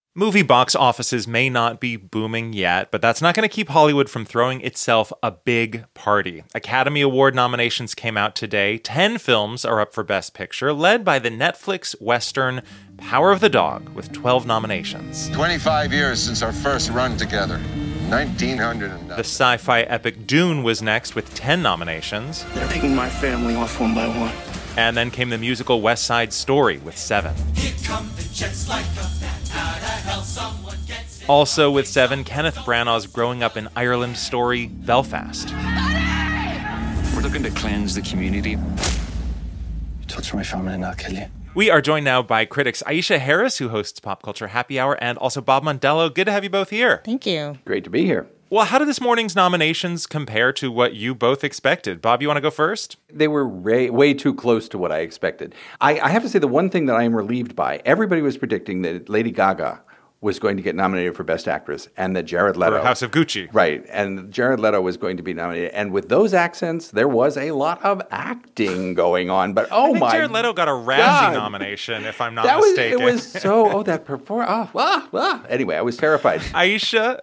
Movie box offices may not be booming yet, but that's not going to keep Hollywood from throwing itself a big party. Academy Award nominations came out today. 10 films are up for Best Picture, led by the Netflix Western Power of the Dog, with 12 nominations. 25 years since our first run together. 1900. The sci-fi epic Dune was next with 10 nominations. They're picking my family off one by one. And then came the musical West Side Story with 7. Here come the jets like a bat out of hell, someone gets it. Also with 7, Kenneth Branagh's growing up in Ireland story, Belfast. We're looking to cleanse the community. You touch my family and I'll kill you. We are joined now by critics Aisha Harris, who hosts Pop Culture Happy Hour, and also Bob Mondello. Good to have you both here. Thank you. Great to be here. Well, how did this morning's nominations compare to what you both expected? Bob, you want to go first? They were way too close to what I expected. I have to say the one thing that I am relieved by, everybody was predicting that Lady Gaga was going to get nominated for Best Actress and that Jared Leto... For House of Gucci. Right, and Jared Leto was going to be nominated. And with those accents, there was a lot of acting going on. But I think Jared Leto got a Razzie nomination, if I'm not mistaken. It was so... that performance... Anyway, I was terrified. Aisha...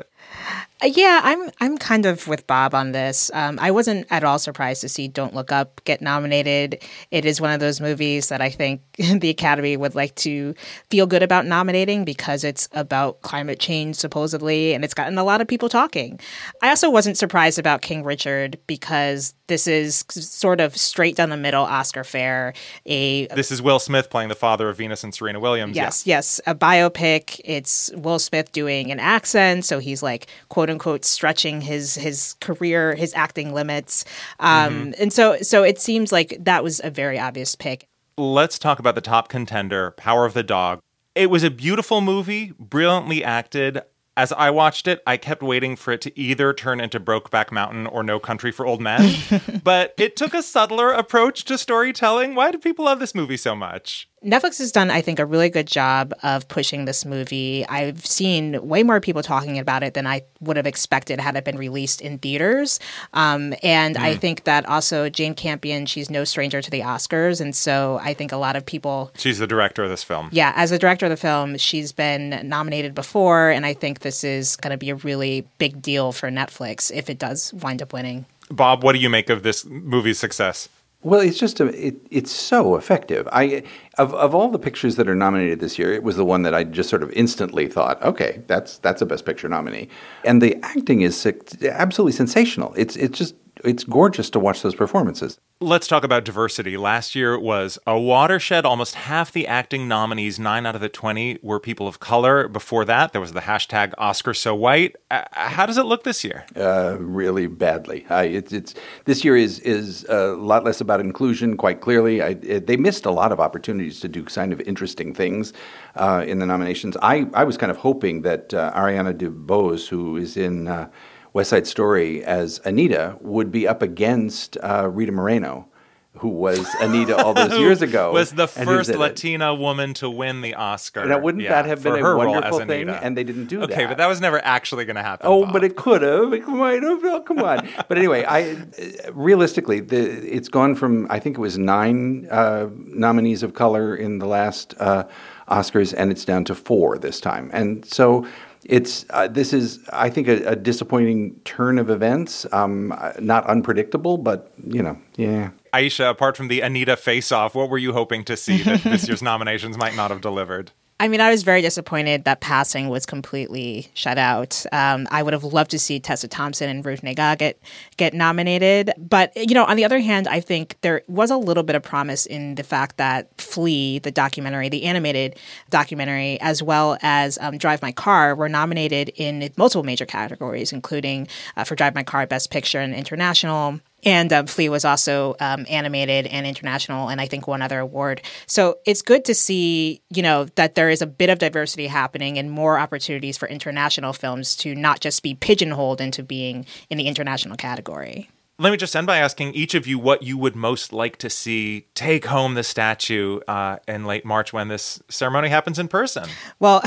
Yeah, I'm kind of with Bob on this. I wasn't at all surprised to see Don't Look Up get nominated. It is one of those movies that I think the Academy would like to feel good about nominating because it's about climate change, supposedly, and it's gotten a lot of people talking. I also wasn't surprised about King Richard because this is sort of straight down the middle Oscar fare. This is Will Smith playing the father of Venus and Serena Williams. Yes. A biopic. It's Will Smith doing an accent, so he's like, quote unquote, stretching his career, his acting limits. And so it seems like that was a very obvious pick. Let's talk about the top contender, Power of the Dog. It was a beautiful movie, brilliantly acted. As I watched it, I kept waiting for it to either turn into Brokeback Mountain or No Country for Old Men. But it took a subtler approach to storytelling. Why do people love this movie so much? Netflix has done, I think, a really good job of pushing this movie. I've seen way more people talking about it than I would have expected had it been released in theaters. I think that also Jane Campion, she's no stranger to the Oscars. And so I think a lot of people... She's the director of this film. Yeah, as the director of the film, she's been nominated before. And I think this is going to be a really big deal for Netflix if it does wind up winning. Bob, what do you make of this movie's success? Well, it's just it's so effective. Of all the pictures that are nominated this year, it was the one that I just sort of instantly thought, okay, that's a Best Picture nominee. And the acting is absolutely sensational. It's gorgeous to watch those performances. Let's talk about diversity. Last year it was a watershed. Almost half the acting nominees, 9 out of the 20, were people of color. Before that, there was the hashtag #OscarSoWhite. How does it look this year? Really badly. This year is a lot less about inclusion, quite clearly. They missed a lot of opportunities to do kind of interesting things in the nominations. I was kind of hoping that Ariana DeBose, who is in... West Side Story as Anita would be up against Rita Moreno, who was Anita all those years ago. Was the first Latina woman to win the Oscar. Now, wouldn't that have been a wonderful thing? And they didn't do that. Okay, but that was never actually going to happen. Oh, Bob. But it could have. It might have. Oh, come on. But anyway, realistically, it's gone from, I think it was 9 nominees of color in the last Oscars, and it's down to 4 this time. And so... this is, I think, a disappointing turn of events. Not unpredictable, but, yeah. Aisha, apart from the Anita face-off, what were you hoping to see that this year's nominations might not have delivered? I mean, I was very disappointed that Passing was completely shut out. I would have loved to see Tessa Thompson and Ruth Negga get nominated. But, on the other hand, I think there was a little bit of promise in the fact that Flea, the documentary, the animated documentary, as well as Drive My Car, were nominated in multiple major categories, including for Drive My Car, Best Picture and International. And Flea was also animated and international, and I think one other award. So it's good to see, that there is a bit of diversity happening and more opportunities for international films to not just be pigeonholed into being in the international category. Let me just end by asking each of you what you would most like to see take home the statue in late March when this ceremony happens in person. Well,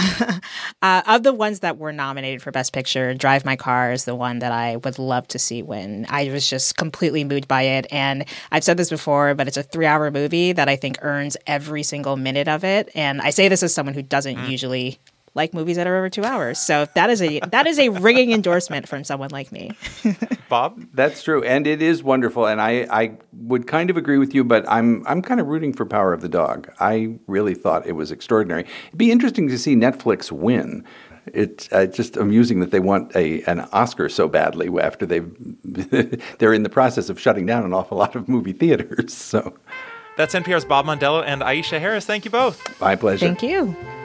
of the ones that were nominated for Best Picture, Drive My Car is the one that I would love to see win. I was just completely moved by it. And I've said this before, but it's a 3-hour movie that I think earns every single minute of it. And I say this as someone who doesn't usually like movies that are over 2 hours. So that is a ringing endorsement from someone like me. Bob? That's true, and it is wonderful. And I would kind of agree with you, but I'm kind of rooting for Power of the Dog. I really thought it was extraordinary. It'd be interesting to see Netflix win. It's just amusing that they want an Oscar so badly after they're in the process of shutting down an awful lot of movie theaters. So That's NPR's Bob Mondello and Aisha Harris. Thank you both. my pleasure. Thank you.